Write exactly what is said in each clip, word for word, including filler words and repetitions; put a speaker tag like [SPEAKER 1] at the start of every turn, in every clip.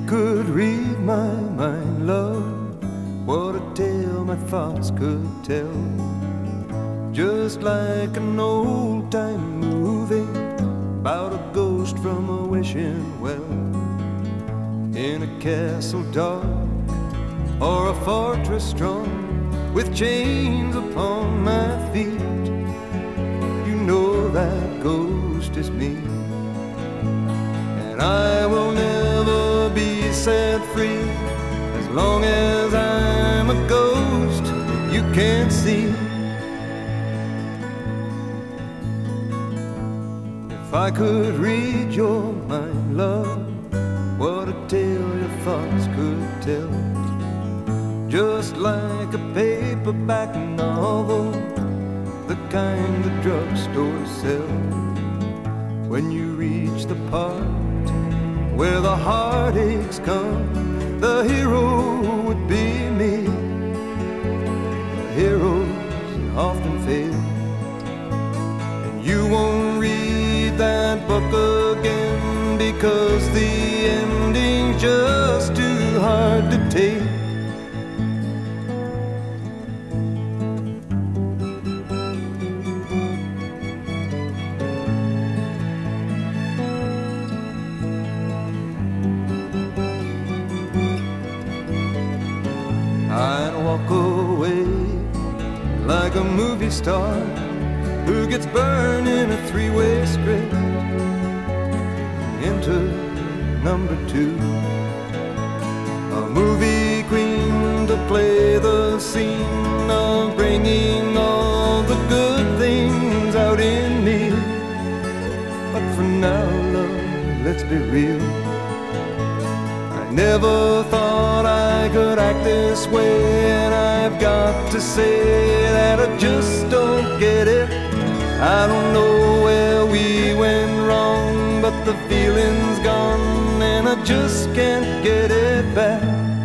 [SPEAKER 1] could read my mind, love, what a tale my thoughts could tell. Just like an old-time movie about a ghost from a wishing well, in a castle dark or a fortress strong, with chains upon my feet. You know that ghost is me, and I will never be set free as long as I'm a ghost that you can't see. If I could read your mind, love, what a tale your thoughts could tell. Just like a paperback novel, the kind the drugstores sell. When you reach the part where the heartaches come, the hero would be me. The heroes often fail, and you won't read that book again because the ending's just too hard to take. I'd walk away like a movie star who gets burned in a three-way script. Enter number two, a movie queen to play the scene of bringing all the good things out in me. But for now, love, let's be real, I never thought I could act this way, and I've got to say that I just don't get it. I don't know where we went wrong, but the feeling's gone and I just can't get it back.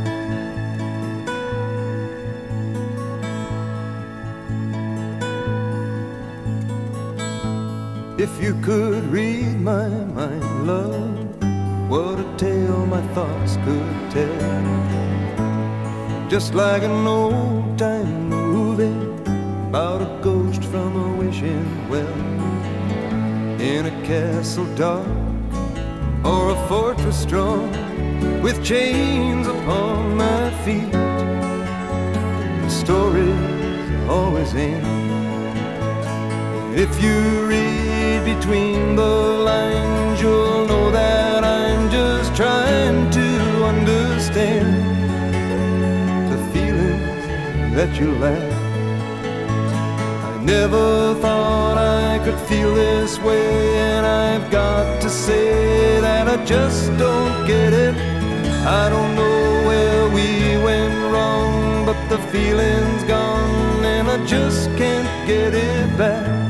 [SPEAKER 1] If you could read my mind, love, what a tale my thoughts could tell. Just like an old-time movie about a ghost from a wishing well, in a castle dark or a fortress strong, with chains upon my feet. The stories always end. If you read between the lines, you'll know that I'm just trying to understand the feelings that you lack. I never thought I could feel this way, and I've got to say that I just don't get it. I don't know where we went wrong, but the feeling's gone and I just can't get it back.